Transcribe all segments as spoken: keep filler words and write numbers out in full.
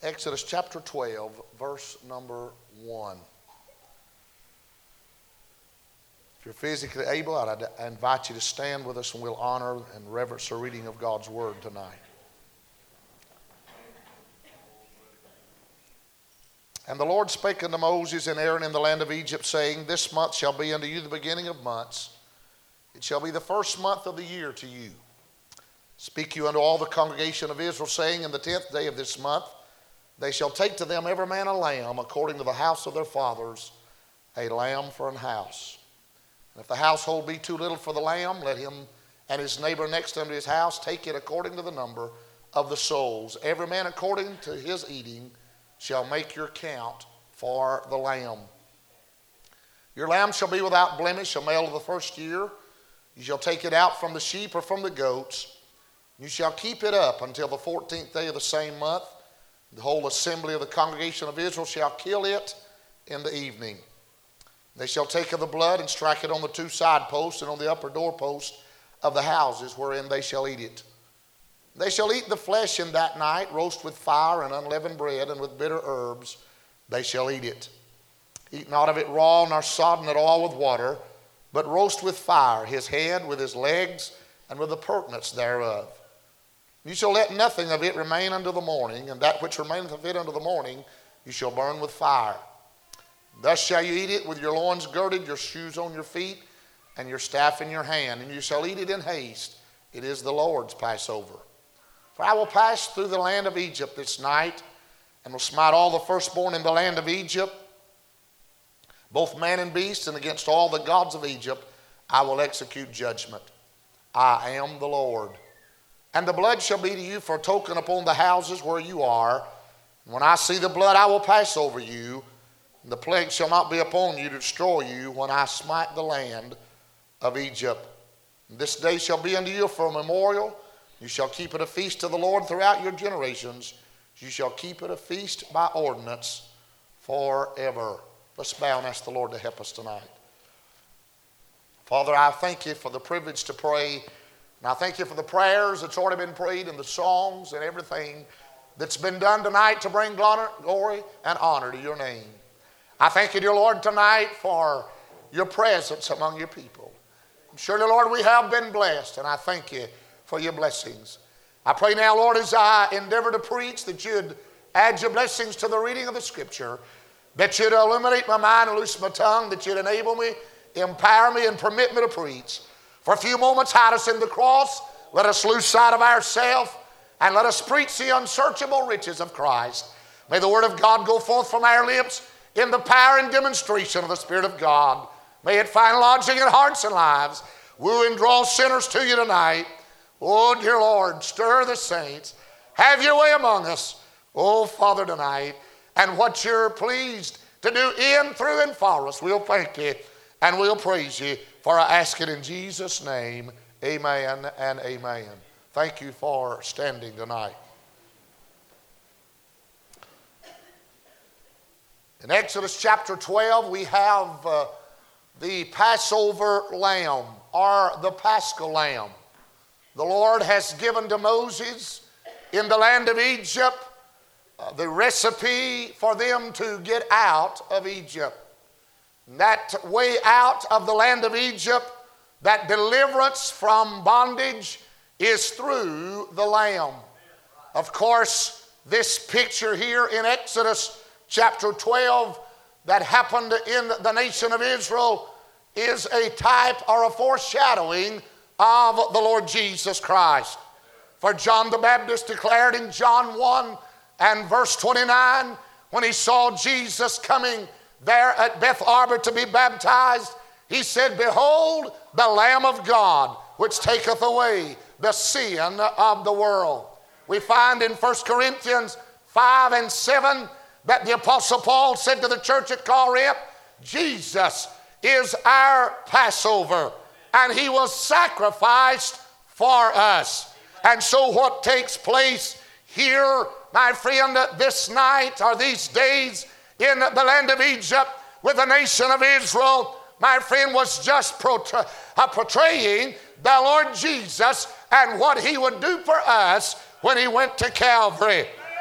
Exodus chapter twelve, verse number one. If you're physically able, I'd invite you to stand with us and we'll honor and reverence the reading of God's Word tonight. And the Lord spake unto Moses and Aaron in the land of Egypt, saying, This month shall be unto you the beginning of months. It shall be the first month of the year to you. Speak you unto all the congregation of Israel, saying, In the tenth day of this month they shall take to them every man a lamb, according to the house of their fathers, a lamb for an house. And if the household be too little for the lamb, let him and his neighbor next unto his house take it according to the number of the souls. Every man according to his eating shall make your count for the lamb. Your lamb shall be without blemish, a male of the first year. You shall take it out from the sheep or from the goats. You shall keep it up until the fourteenth day of the same month. The whole assembly of the congregation of Israel shall kill it in the evening. They shall take of the blood and strike it on the two side posts and on the upper doorpost of the houses wherein they shall eat it. They shall eat the flesh in that night, roast with fire and unleavened bread, and with bitter herbs they shall eat it. Eat not of it raw, nor sodden at all with water, but roast with fire his head, with his legs, and with the purtenance thereof. You shall let nothing of it remain until the morning, and that which remaineth of it until the morning you shall burn with fire. Thus shall you eat it with your loins girded, your shoes on your feet, and your staff in your hand, and you shall eat it in haste. It is the Lord's Passover. For I will pass through the land of Egypt this night, and will smite all the firstborn in the land of Egypt, both man and beast, and against all the gods of Egypt I will execute judgment. I am the Lord. And the blood shall be to you for a token upon the houses where you are. When I see the blood, I will pass over you. And the plague shall not be upon you to destroy you when I smite the land of Egypt. And this day shall be unto you for a memorial. You shall keep it a feast to the Lord throughout your generations. You shall keep it a feast by ordinance forever. Let's bow and ask the Lord to help us tonight. Father, I thank you for the privilege to pray. And I thank you for the prayers that's already been prayed and the songs and everything that's been done tonight to bring glory and honor to your name. I thank you, dear Lord, tonight for your presence among your people. And surely, Lord, we have been blessed, and I thank you for your blessings. I pray now, Lord, as I endeavor to preach, that you'd add your blessings to the reading of the Scripture, that you'd illuminate my mind and loose my tongue, that you'd enable me, empower me, and permit me to preach. For a few moments, hide us in the cross. Let us lose sight of ourselves, and let us preach the unsearchable riches of Christ. May the word of God go forth from our lips in the power and demonstration of the Spirit of God. May it find lodging in hearts and lives. Woo and draw sinners to you tonight. Oh, dear Lord, stir the saints. Have your way among us, oh, Father, tonight. And what you're pleased to do in, through, and for us, we'll thank you and we'll praise you. For I ask it in Jesus' name, amen and amen. Thank you for standing tonight. In Exodus chapter twelve, we have uh, the Passover lamb, or the Paschal lamb. The Lord has given to Moses in the land of Egypt uh, the recipe for them to get out of Egypt. That way out of the land of Egypt, that deliverance from bondage, is through the Lamb. Of course, this picture here in Exodus chapter twelve that happened in the nation of Israel is a type or a foreshadowing of the Lord Jesus Christ. For John the Baptist declared in John one and verse twenty-nine, when he saw Jesus coming there at Beth Arbor to be baptized, he said, Behold, the Lamb of God, which taketh away the sin of the world. We find in First Corinthians five and seven that the Apostle Paul said to the church at Corinth, Jesus is our Passover, and he was sacrificed for us. And so what takes place here, my friend, this night or these days in the land of Egypt with the nation of Israel, my friend, was just portray- uh, portraying the Lord Jesus and what he would do for us when he went to Calvary.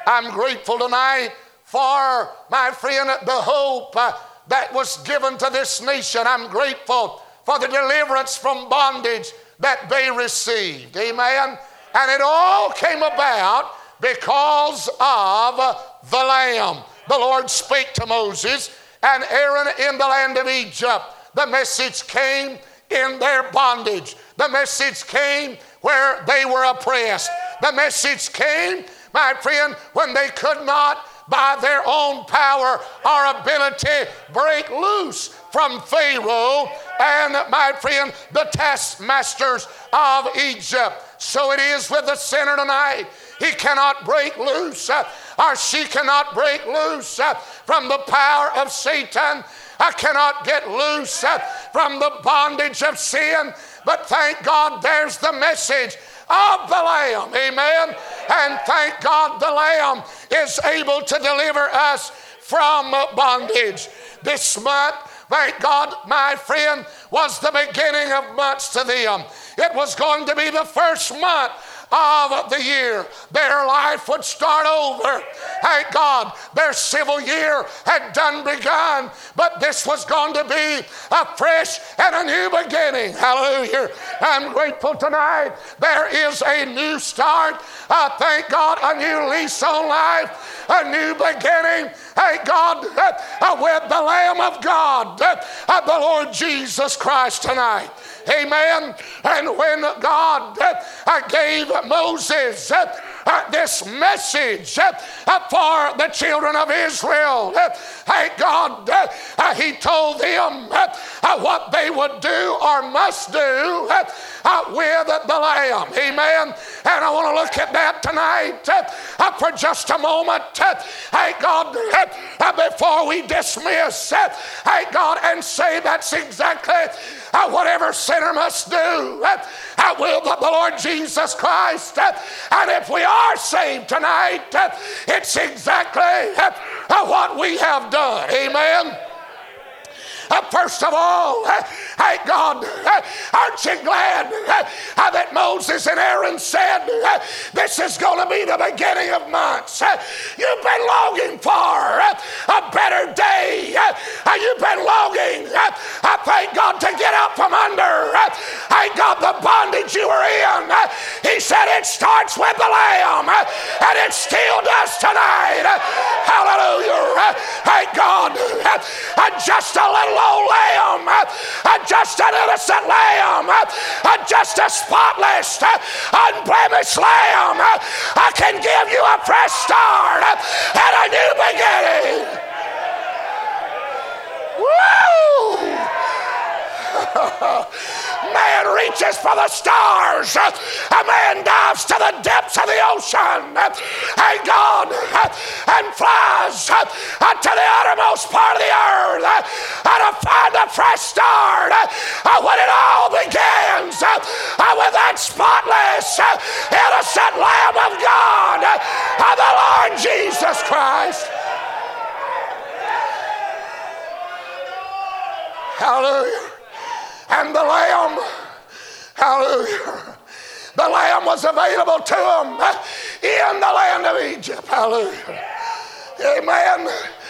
I'm grateful tonight for, my friend, the hope uh, that was given to this nation. I'm grateful for the deliverance from bondage that they received. Amen. And it all came about because of the Lamb. The Lord spake to Moses and Aaron in the land of Egypt. The message came in their bondage. The message came where they were oppressed. The message came, my friend, when they could not by their own power or ability break loose from Pharaoh and, my friend, the taskmasters of Egypt. So it is with the sinner tonight. He cannot break loose uh, or she cannot break loose uh, from the power of Satan. I cannot get loose uh, from the bondage of sin. But thank God there's the message of the Lamb. Amen. And thank God the Lamb is able to deliver us from bondage. This month, thank God, my friend, was the beginning of months to them. It was going to be the first month of the year. Their life would start over. Thank God, their civil year had done begun, but this was going to be a fresh and a new beginning. Hallelujah. I'm grateful tonight. There is a new start. Uh, thank God, a new lease on life, a new beginning. Thank God uh, with the Lamb of God, uh, the Lord Jesus Christ tonight. Amen. And when God uh, gave Moses uh, uh, this message uh, uh, for the children of Israel, uh, thank God, uh, uh, he told them uh, uh, what they would do or must do uh, uh, with the Lamb. Amen. And I want to look at that tonight uh, uh, for just a moment. Uh, thank God, uh, uh, before we dismiss, uh, thank God, and say that's exactly uh, whatever sinner must do uh, uh, with the Lord Jesus Christ. Uh, and if we are saved tonight, uh, it's exactly uh, uh, what we have done. Amen. Uh, first of all, uh, thank God, uh, aren't you glad uh, uh, that Moses and Aaron said, uh, this is going to be the beginning of months. Uh, you've been longing for uh, a better day. Uh, uh, you've been longing, uh, uh, thank God, to get out from under. Uh, thank God, the bondage you were in. Uh, he said it starts with the Lamb, uh, and it still does tonight. Uh, hallelujah. Uh, thank God, uh, uh, just a little old lamb, uh, just an innocent lamb, uh, just a spotless, uh, unblemished lamb. Uh, I can give you a fresh start uh, and a new beginning. Woo! Man reaches for the stars. A man dives to the depths of the ocean. And God and flies to the uttermost part of the earth and to find a fresh start when it all begins with that spotless, innocent Lamb of God, the Lord Jesus Christ. Hallelujah. And the Lamb, hallelujah, the Lamb was available to them in the land of Egypt. Hallelujah. Amen.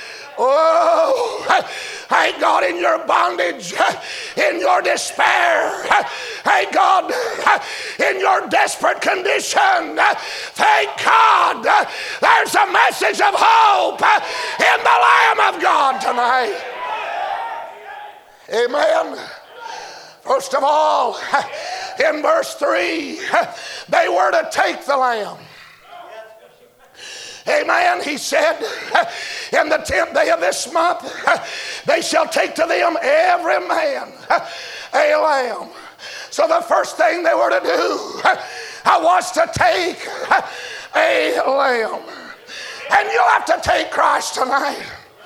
Oh, thank God, in your bondage, in your despair, thank God, in your desperate condition, thank God, there's a message of hope in the Lamb of God tonight. Amen. First of all, in verse three, they were to take the lamb. Amen. He said, in the tenth day of this month, they shall take to them every man a lamb. So the first thing they were to do was to take a lamb. And you'll have to take Christ tonight.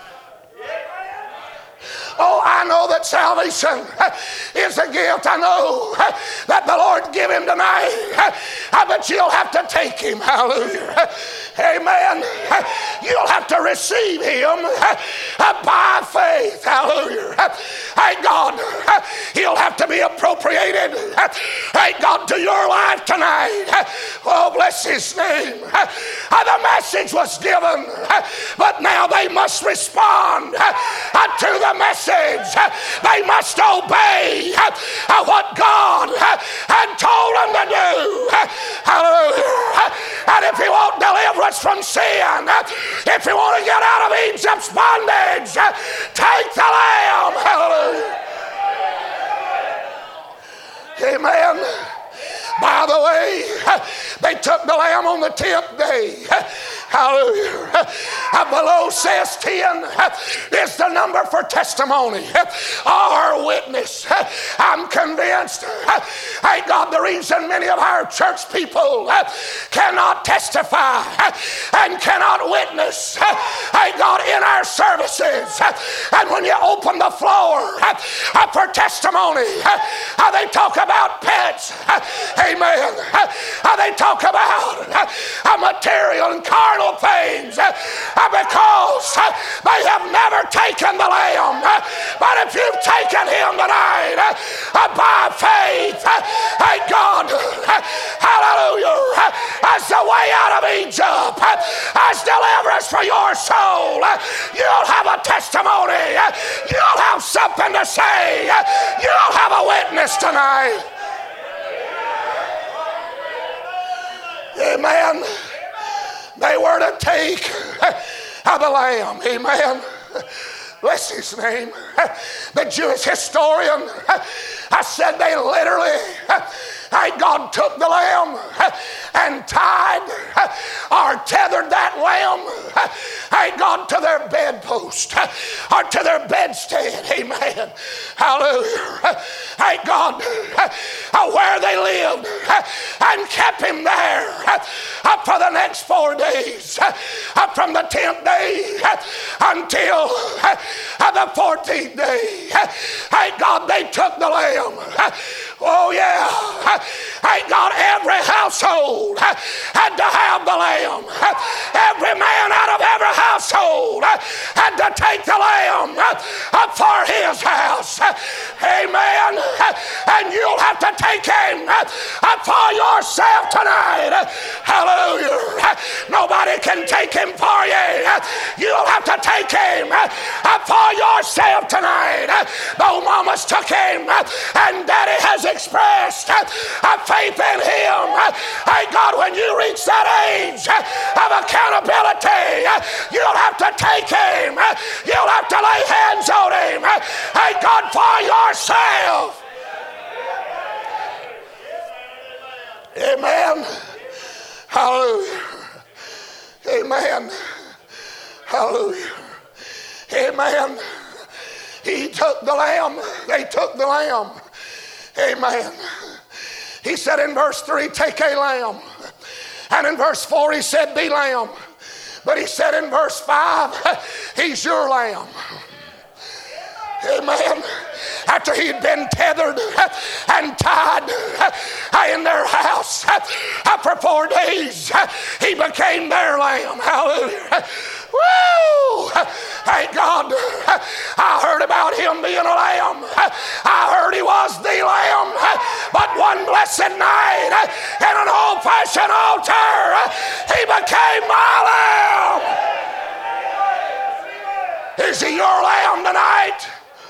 Oh, I know that salvation is a gift. I know that the Lord gave him tonight. But you'll have to take him. Hallelujah. Amen. You'll have to receive him by faith. Hallelujah. Thank God. He'll have to be appropriated. Thank God to your life tonight. Oh, bless his name. The message was given, but now they must respond to the message. They must obey what God had told them to do. Hallelujah. And if you want deliverance from sin, if you want to get out of Egypt's bondage, take the lamb. Hallelujah. Amen. By the way, they took the lamb on the tenth day. Hallelujah. Below says ten is the number for testimony or witness. I'm convinced, thank God, the reason many of our church people cannot testify and cannot witness, thank God, in our services. And when you open the floor for testimony, they talk about pets. Amen. They talk about material and carnal things because they have never taken the lamb. But if you've taken him tonight by faith, thank God, hallelujah, as the way out of Egypt, as deliverance for your soul, you'll have a testimony, you'll have something to say, you'll have a witness tonight. Amen. They were to take the lamb. Amen. Bless his name. The Jewish historian, I said they literally, God took the lamb and tied or tethered that lamb, God, to their bedpost or to their bedstead. Amen. Hallelujah. Thank God, where they lived, and kept him there for the next four days, from the tenth day until the fourteenth day. Thank God they took the lamb. Oh yeah. Thank God every household had to have the lamb. Every man out of every household had to take the lamb for his house. Amen. And you'll have to take him for yourself tonight. Hallelujah. Nobody can take him for you. You'll have to take him for yourself tonight. Though mama's took him and daddy has expressed faith in him. Thank God, when you reach that age of accountability, you'll have to take him. You'll have to lay hands on him. Thank God, for yourself. Amen. Hallelujah. Amen. Hallelujah. Amen. He took the lamb. They took the lamb. Amen. He said in verse three, take a lamb. And in verse four, he said, the lamb. But he said in verse five, he's your lamb. Amen. After he'd been tethered and tied in their house for four days, he became their lamb. Hallelujah. Woo! Thank God. I heard about him being a lamb. I heard he was the lamb. But one blessed night in an old-fashioned altar, he became my lamb. Is he your lamb tonight?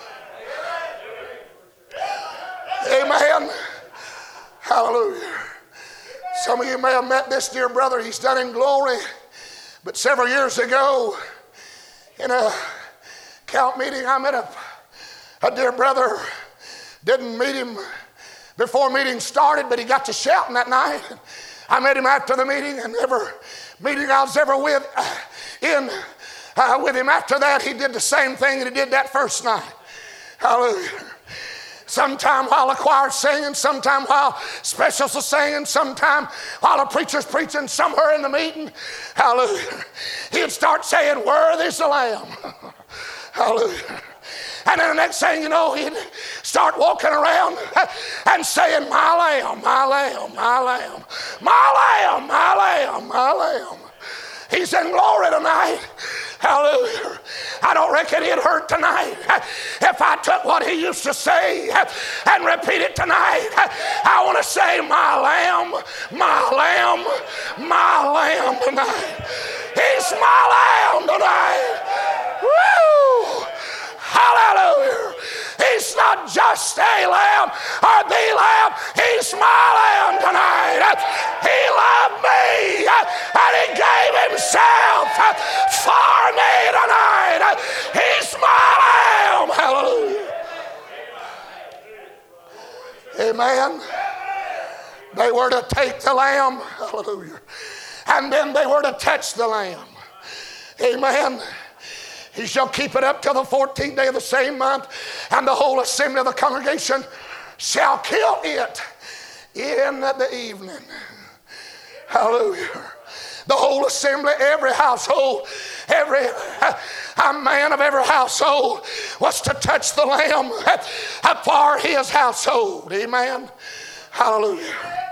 Amen. Hallelujah. Some of you may have met this dear brother. He's done in glory. But several years ago, in a count meeting, I met a, a dear brother. Didn't meet him before meeting started, but he got to shouting that night. I met him after the meeting, and every meeting I was ever with, uh, in uh, with him after that, he did the same thing that he did that first night. Hallelujah. Sometime while the choir's singing, sometime while specials are singing, sometime while a preacher's preaching somewhere in the meeting, hallelujah, he'd start saying, worthy's the lamb. Hallelujah. And then the next thing you know, he'd start walking around and saying, my lamb, my lamb, my lamb, my lamb, my lamb, my lamb. He's in glory tonight. Hallelujah. I don't reckon it'd hurt tonight if I took what he used to say and repeat it tonight. I want to say, my lamb, my lamb, my lamb tonight. He's my lamb tonight. Woo! Hallelujah. He's not just a lamb or the lamb. He's my lamb tonight. He loved me and he gave himself for me tonight. He's my lamb. Hallelujah. Amen. They were to take the lamb. Hallelujah. And then they were to touch the lamb. Amen. He shall keep it up till the fourteenth day of the same month, and the whole assembly of the congregation shall kill it in the evening. Hallelujah. The whole assembly, every household, every a man of every household was to touch the lamb for his household. Amen. Hallelujah.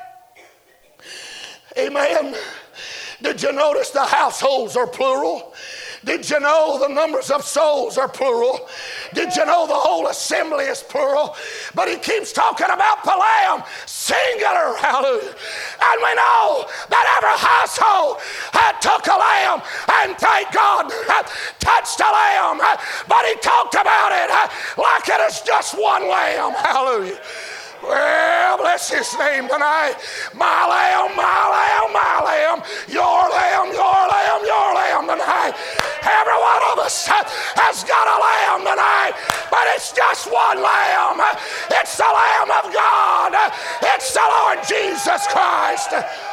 Amen. Did you notice the households are plural? Did you know the numbers of souls are plural? Did you know the whole assembly is plural? But he keeps talking about the lamb, singular, hallelujah. And we know that every household had took a lamb and thank God touched a lamb. But he talked about it like it is just one lamb, hallelujah. Well, bless his name tonight. My lamb, my lamb, my lamb, your lamb, your lamb, your lamb tonight. Every one of us has got a lamb tonight, but it's just one lamb. It's the Lamb of God. It's the Lord Jesus Christ.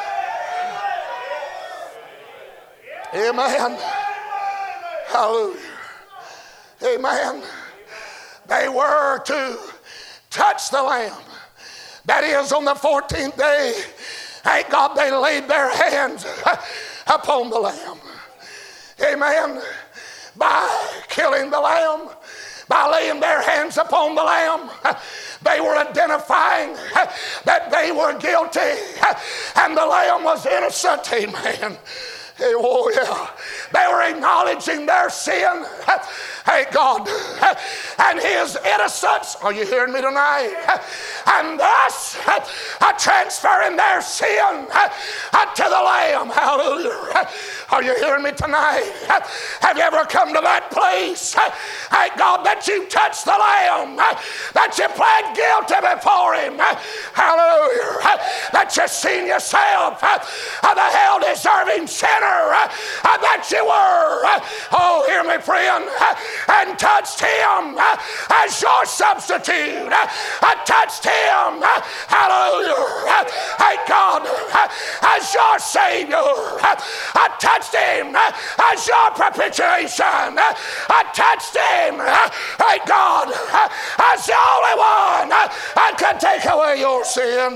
Amen. Hallelujah. Amen. They were to touch the lamb. That is, on the fourteenth day, thank God they laid their hands upon the lamb. Amen. By killing the lamb, by laying their hands upon the lamb, they were identifying that they were guilty and the lamb was innocent. Amen. Oh, yeah. They were acknowledging their sin. Hey, God. And his innocence. Are you hearing me tonight? And thus, transferring their sin to the Lamb. Hallelujah. Are you hearing me tonight? Have you ever come to that place? Hey, God, that you touched the Lamb. That you pled guilty before him. Hallelujah. That you seen yourself the hell-deserving sinner that you were. Oh, hear me, friend. And touched him as your substitute. I touched him, hallelujah, thank God, as your Savior. I touched him as your propitiation. I touched him, thank God, as the only one that could take away your sin.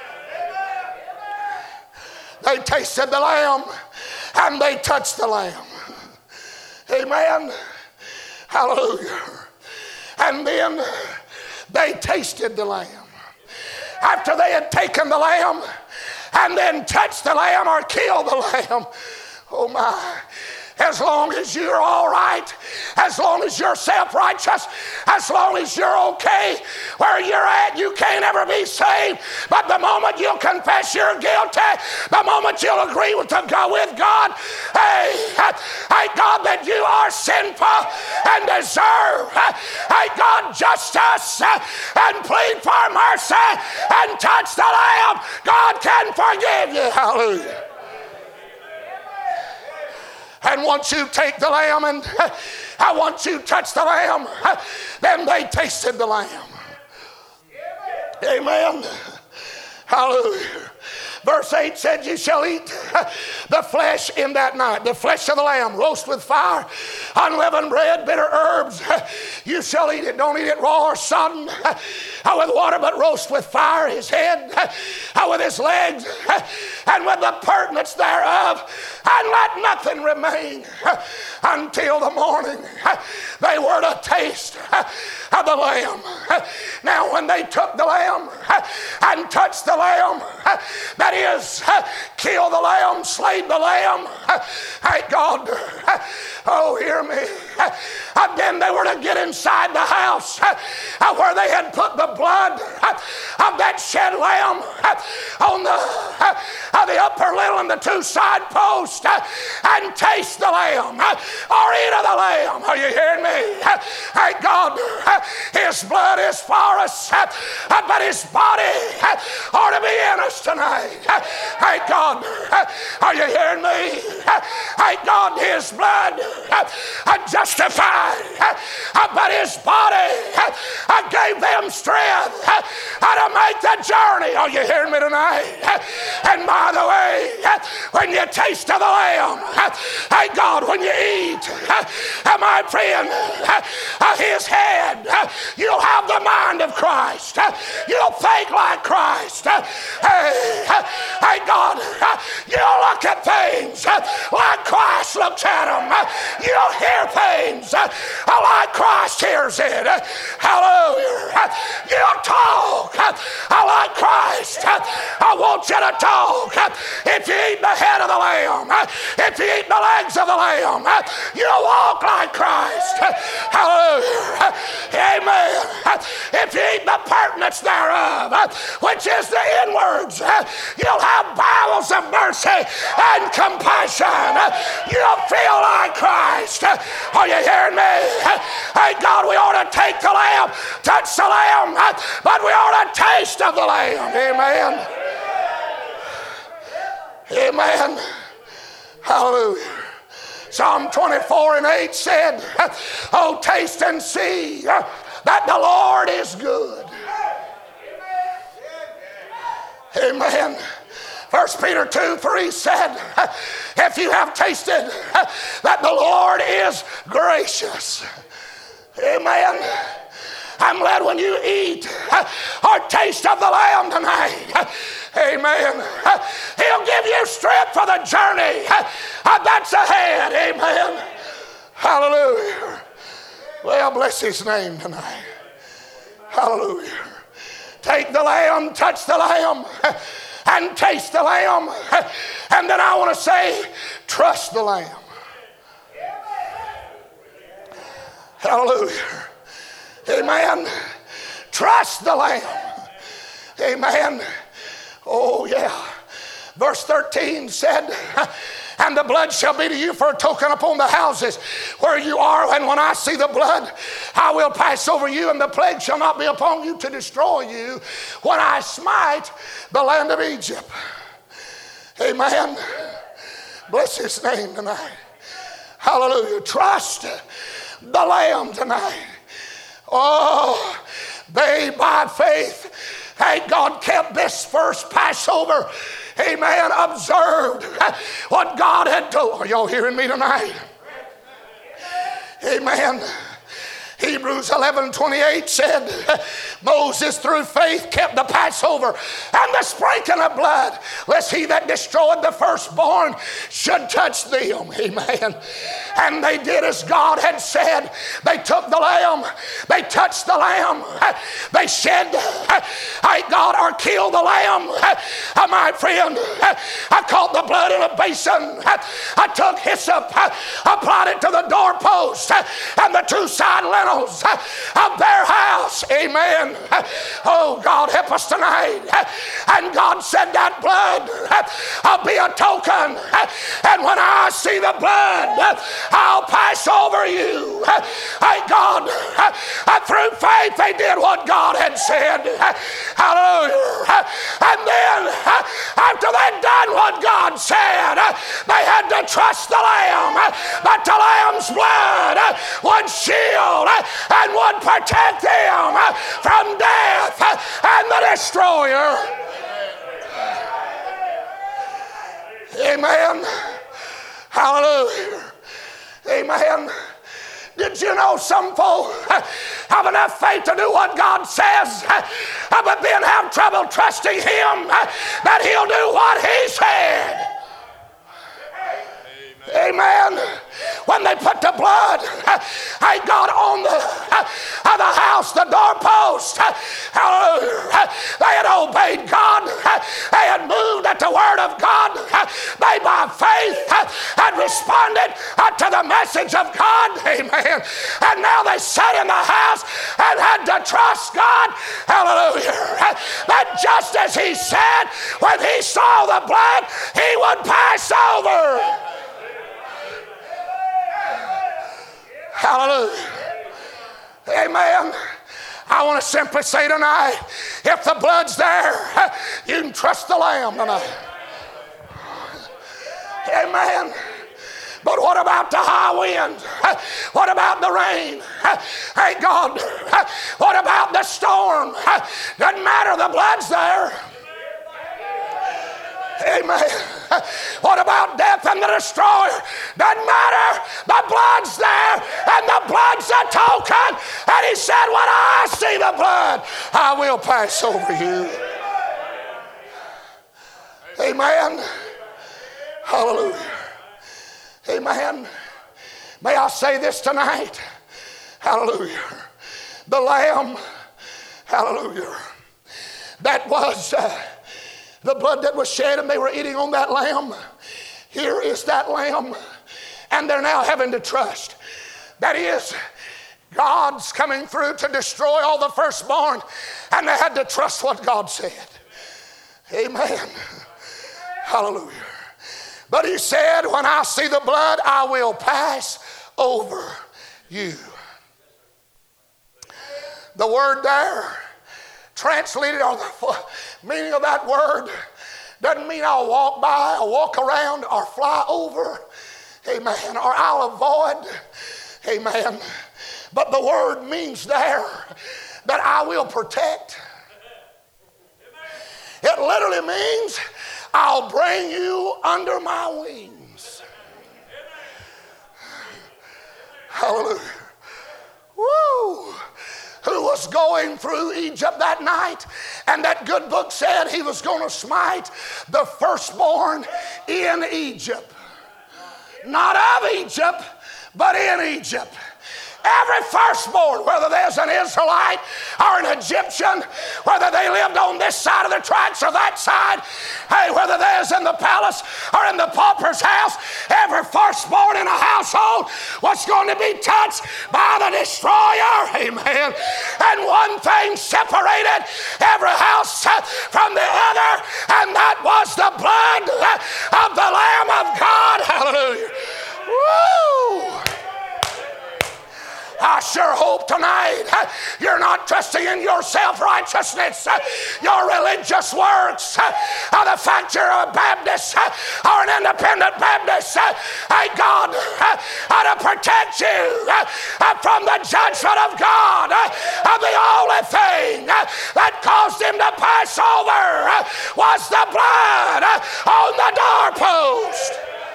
They tasted the lamb and they touched the lamb. Amen. Hallelujah. And then they tasted the lamb. After they had taken the lamb and then touched the lamb or killed the lamb, oh my, as long as you're all right, as long as you're self-righteous, as long as you're okay where you're at, you can't ever be saved. But the moment you'll confess you're guilty, the moment you'll agree with, to go with God, hey, thank God that you are sinful and deserve, thank God, justice and plead for mercy and touch the Lamb, God can forgive you. Hallelujah. And once you take the lamb and I want you to touch the lamb, then they tasted the lamb. Amen. Hallelujah. Verse eight said, you shall eat the flesh in that night, the flesh of the lamb, roast with fire, unleavened bread, bitter herbs. You shall eat it. Don't eat it raw or sodden with water, but roast with fire his head, with his legs, and with the purtenance thereof, and let nothing remain until the morning. They were to taste of the lamb. Now when they took the lamb and touched the lamb, that is, killed the lamb, slayed the lamb, thank Thank God. Oh, hear me. And then they were to get inside the house where they had put the blood of that shed lamb on the, the upper lintel and the two side posts and taste the lamb or eat of the lamb. Are you hearing me? Thank God. His blood is for us, but his body ought to be in us tonight. Thank God. Are you hearing me? Thank God his blood justified, but his body gave them strength to make the journey. Are you hearing me tonight? And by the way, when you taste of the lamb, thank God, when you eat, my friend, his head, you'll have the mind of Christ. You'll think like Christ. Hey, thank God, you'll look at things like Christ looks at them. You'll hear things like Christ hears it. Hallelujah. You'll talk like Christ. I want you to talk. If you eat the head of the lamb, if you eat the legs of the lamb, you'll walk like Christ. Hallelujah. Amen. If you eat the pertinence thereof, which is the inwards, you'll have bowels of mercy and compassion. You'll feel like Christ. Are you hearing me? Thank God we ought to take the lamb, touch the lamb, but we ought to taste of the lamb. Amen. Amen. Hallelujah. Psalm twenty-four and eight said, oh, taste and see that the Lord is good. Amen. First Peter two three said, if you have tasted that the Lord is gracious. Amen. I'm glad when you eat or taste of the lamb tonight. Amen. He'll give you strength for the journey that's ahead. Amen. Hallelujah. Well, bless his name tonight. Hallelujah. Take the lamb, touch the lamb, and taste the lamb. And then I want to say, trust the lamb. Hallelujah. Amen. Trust the lamb. Amen. Oh, yeah. Verse thirteen said, and the blood shall be to you for a token upon the houses where you are. And when I see the blood, I will pass over you, and the plague shall not be upon you to destroy you when I smite the land of Egypt. Amen. Bless his name tonight. Hallelujah. Trust the Lamb tonight. Oh, they by faith, hey, God kept this first Passover. Amen. Observed what God had told. Are y'all hearing me tonight? Amen. Hebrews eleven twenty-eight said, Moses through faith kept the Passover and the sprinkling of blood, lest he that destroyed the firstborn should touch them. Amen. And they did as God had said. They took the lamb, they touched the lamb, they shed, thank God, or killed the lamb. My friend, I caught the blood in a basin. I took hyssop, applied it to the doorpost and the two side lintels of their house. Amen. Oh, God, help us tonight. And God said that blood will be a token. And when I see the blood, I'll pass over you. Thank God. Through faith, they did what God had said. Hallelujah. And then, after they'd done what God said, they had to trust the Lamb, that the Lamb's blood would shield and would protect them from death and the destroyer. Amen. Hallelujah. Amen. Did you know some folk have enough faith to do what God says, but then have trouble trusting Him that He'll do what He said? Amen. Amen. when they put the blood, hey God, on the, uh, the house, the doorpost, hallelujah, they had obeyed God. They had moved at the word of God. They by faith had responded to the message of God. Amen. And now they sat in the house and had to trust God. Hallelujah. That just as he said, when he saw the blood, he would pass over. Hallelujah. Amen. I want to simply say tonight, if the blood's there, you can trust the Lamb tonight. Amen. But what about the high wind? What about the rain? Hey God, what about the storm? Doesn't matter, the blood's there. Amen. What about death and the destroyer? Doesn't matter. The blood's there, and the blood's a token. And he said, when I see the blood, I will pass over you. Amen. Hallelujah. Amen. May I say this tonight? Hallelujah. The lamb, hallelujah, that was uh, the blood that was shed, and they were eating on that lamb. Here is that lamb, and they're now having to trust. That is, God's coming through to destroy all the firstborn, and they had to trust what God said. Amen. Hallelujah. But he said, when I see the blood, I will pass over you. The word there, translated, or the meaning of that word, doesn't mean I'll walk by or walk around or fly over. Amen. Or I'll avoid. Amen. But the word means there that I will protect. It literally means I'll bring you under my wings. Hallelujah. Woo! Who was going through Egypt that night, and that good book said he was going to smite the firstborn in Egypt. Not of Egypt, but in Egypt. Every firstborn, whether there's an Israelite or an Egyptian, whether they lived on this side of the tracks or that side, hey, whether there's in the palace or in the pauper's house, every firstborn in a household was going to be touched by the destroyer. Amen. And one thing separated every house from the other, and that was the blood of the Lamb of God. Hallelujah. Woo! I sure hope tonight you're not trusting in your self-righteousness, your religious works, or the fact you're a Baptist or an independent Baptist. Hey, God, to protect you from the judgment of God. The only thing that caused him to pass over was the blood on the doorpost.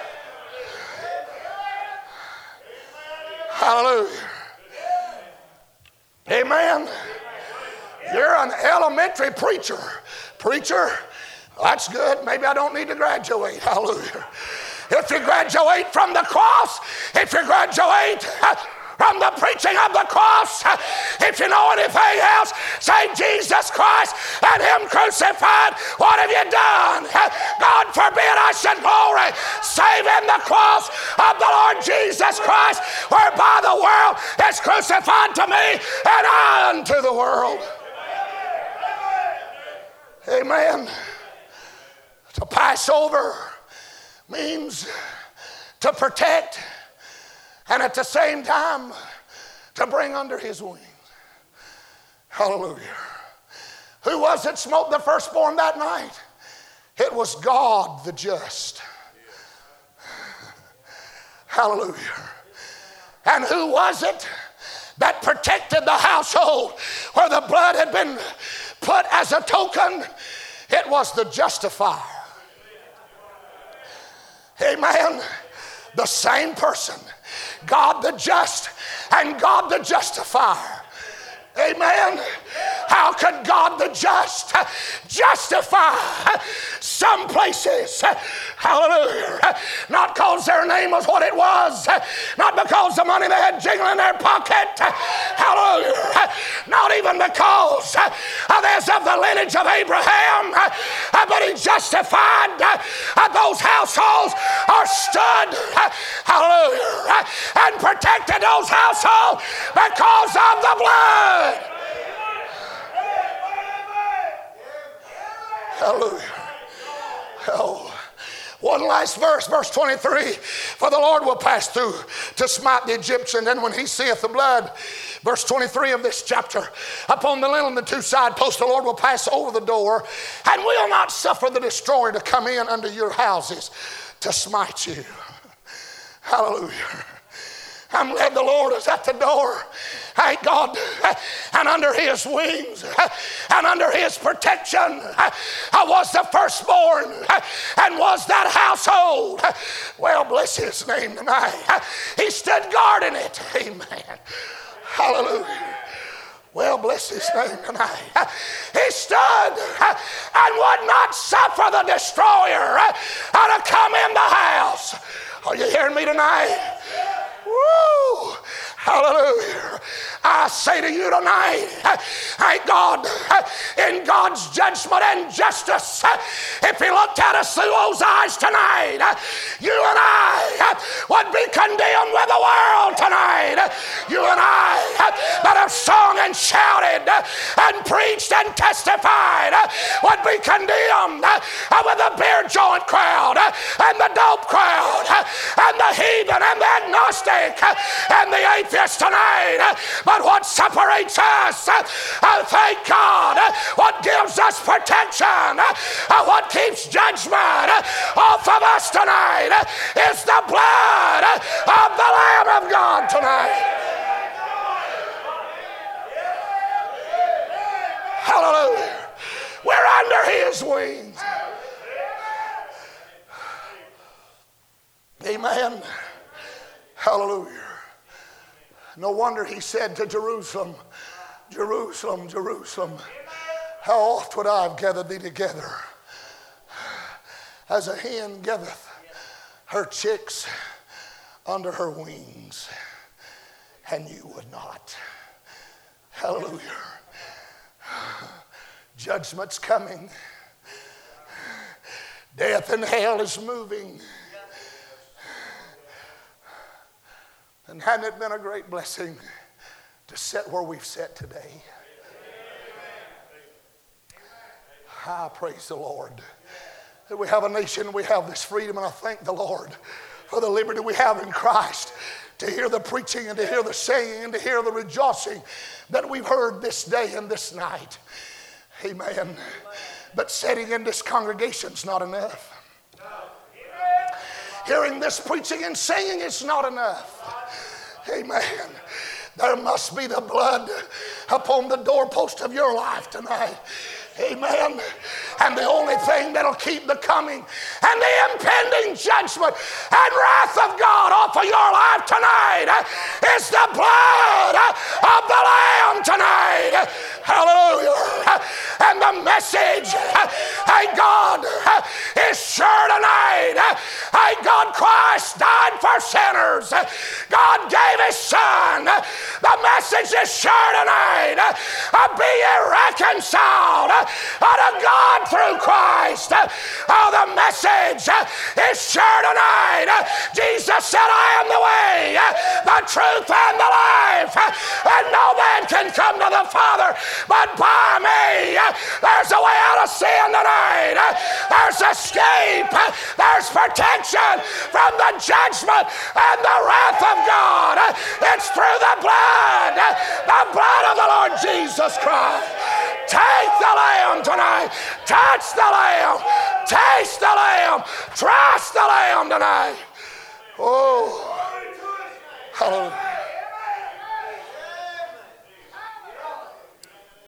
Hallelujah. Amen. You're an elementary preacher. Preacher, that's good. Maybe I don't need to graduate. Hallelujah. If you graduate from the cross, if you graduate from the preaching of the cross, if you know anything else, say Jesus Christ and him crucified. What have you done? God forbid I should glory save in the cross of the Lord Jesus Christ, whereby the world is crucified to me and I unto the world. Amen. To pass over means to protect, and at the same time, to bring under his wings. Hallelujah. Who was it smote the firstborn that night? It was God the just. Hallelujah. And who was it that protected the household where the blood had been put as a token? It was the justifier. Amen. The same person. God the just and God the justifier. Amen. How could God the just justify some places? Hallelujah. Not because their name was what it was. Not because the money they had jingling in their pocket. Hallelujah. Not even because there's of the lineage of Abraham. But he justified those households are stood. Hallelujah. And protected those households because of the blood. Hallelujah. Oh. One last verse, verse twenty-three. For the Lord will pass through to smite the Egyptian, and when he seeth the blood, verse twenty-three of this chapter, upon the lintel and the two side posts, the Lord will pass over the door, and will not suffer the destroyer to come in unto your houses to smite you. Hallelujah. I'm glad the Lord is at the door. Thank God. And under his wings and under his protection I was the firstborn and was that household. Well, bless his name tonight. He stood guard in it. Amen. Hallelujah. Well, bless his name tonight. He stood and would not suffer the destroyer to come in the house. Are you hearing me tonight? Woo! Hallelujah. I say to you tonight, thank God, in God's judgment and justice, if he looked at us through those eyes tonight, you and I would be condemned with the world tonight. You and I that have sung and shouted and preached and testified would be condemned with the beer joint crowd and the dope crowd and the heathen and the agnostic and the atheist tonight. But what separates us, uh, thank God, uh, what gives us protection, uh, what keeps judgment uh, off of us tonight uh, is the blood uh, of the Lamb of God tonight. Hallelujah. We're under his wings. Amen. Hallelujah. No wonder he said to Jerusalem, Jerusalem, Jerusalem, how oft would I have gathered thee together as a hen gathereth her chicks under her wings, and you would not. Hallelujah. Judgment's coming. Death and hell is moving. And hadn't it been a great blessing to sit where we've sat today? I praise the Lord that we have a nation, we have this freedom, and I thank the Lord for the liberty we have in Christ to hear the preaching and to hear the singing and to hear the rejoicing that we've heard this day and this night. Amen. But sitting in this congregation's not enough. Hearing this preaching and singing is not enough. Amen. There must be the blood upon the doorpost of your life tonight. Amen. And the only thing that'll keep the coming and the impending judgment and wrath of God off of your life tonight is the blood of the Lamb tonight. Hallelujah. And the message, thank God, is sure tonight. Thank God Christ died for sinners. God gave his son. The message is sure tonight. Be ye reconciled unto God through Christ. Oh, the message is sure tonight. Jesus said, I am the way, the truth, and the life. And no man can come to the Father but by me. There's a way out of sin tonight. There's escape. There's protection from the judgment and the wrath of God. It's through the blood, the blood of the Lord Jesus Christ. Take the Lamb tonight. Touch the Lamb. Taste the Lamb. Trust the Lamb tonight. Oh, hallelujah.